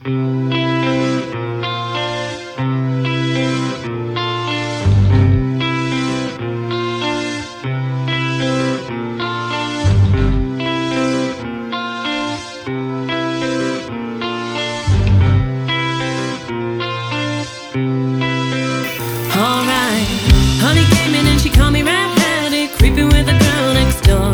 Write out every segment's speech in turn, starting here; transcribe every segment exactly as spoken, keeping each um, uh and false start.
Alright, honey came in and she called me red-headed, creeping with the girl next door.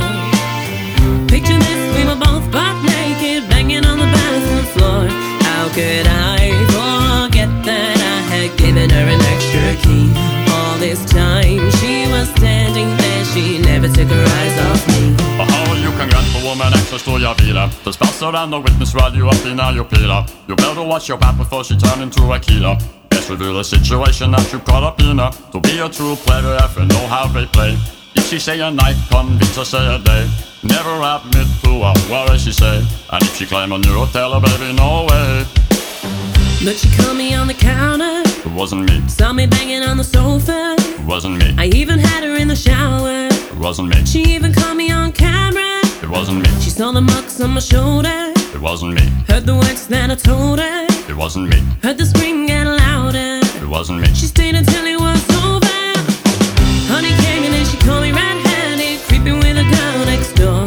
Picture this, we were both butt naked, banging on the bathroom floor. How could I forget that I had given her an extra key? All this time she was standing there, she never took her eyes off me. Och how you can get the woman extra står jag bilar. The sponsor and the witness radio up in your pillar. You better watch your back before she turn into a killer. Let's reveal the situation that you caught up in her. To be a true player, if you know how they play. If she say a night, convince her say a day. Never admit to her, what does she say? And if she claim a new, tell her baby no way. But she caught me on the counter, It wasn't me, saw me banging on the sofa. it wasn't me, I even had her in the shower. it wasn't me, She even caught me on camera. it wasn't me, She saw the marks on my shoulder, it wasn't me, heard the words that I told her, it wasn't me, heard the scream get louder. it wasn't me. She stayed until it was over. Honey came in and she called me red-handed, creeping with a girl next door.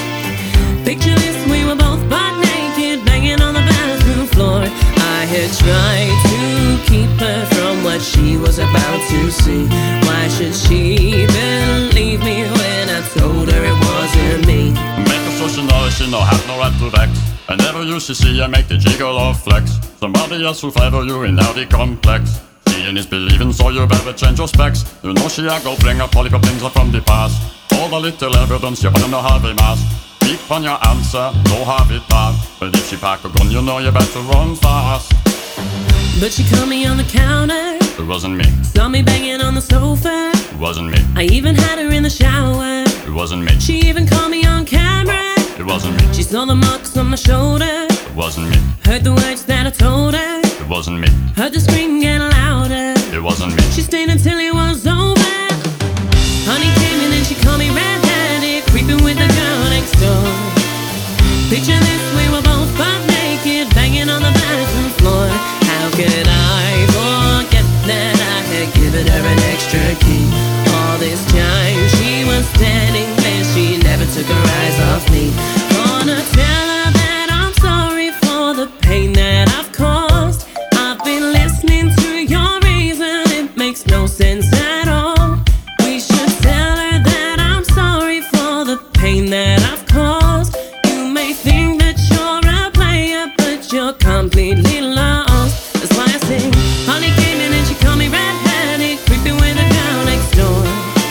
Picture this, we were both butt naked, banging on the bathroom floor. I had tried to keep her from what she was about to see. Why should she believe me when I told her it wasn't me? Make her so she knows she no have no right to vex. And never you should see her make the jiggle or flex. Somebody else will favor you in now the complex. Seeing is believing, so you better change your specs. You know she a go bring up all the things up from the past. All the little evidence you better know how they mask. Keep on your answer, no have it bad. But if she pack a gun, you know you better run fast. But she caught me on the counter, It wasn't me, saw me banging on the sofa. it wasn't me, I even had her in the shower. it wasn't me, She even caught me on camera. it wasn't me, She saw the marks on my shoulder, it wasn't me, heard the words that I told her, it wasn't me, heard the scream get louder. it wasn't me. She stayed until it was over. Honey came in and she called me red-handed, creeping with the girl next door. Picture this, we were both butt naked, banging on the bathroom floor. How could I forget that I had given her an extra key? All this time she was standing there, she never took her eyes off me. Gonna tell her that I'm sorry for the pain that I've caused. I've been listening to your reason, it makes no sense at all. We should tell her that I'm sorry for the pain that I've caused. You may think that you're a player, but you're completely lost. That's why I sing. Honey came in and she called me red-handed, creeping with a girl next door.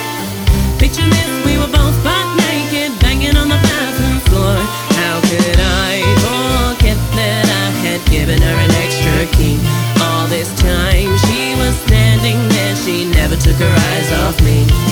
Picture this, we were both butt naked, banging on the bathroom floor. How could I forget that I had given her an extra key? All this time she was standing there, she never took her eyes off me.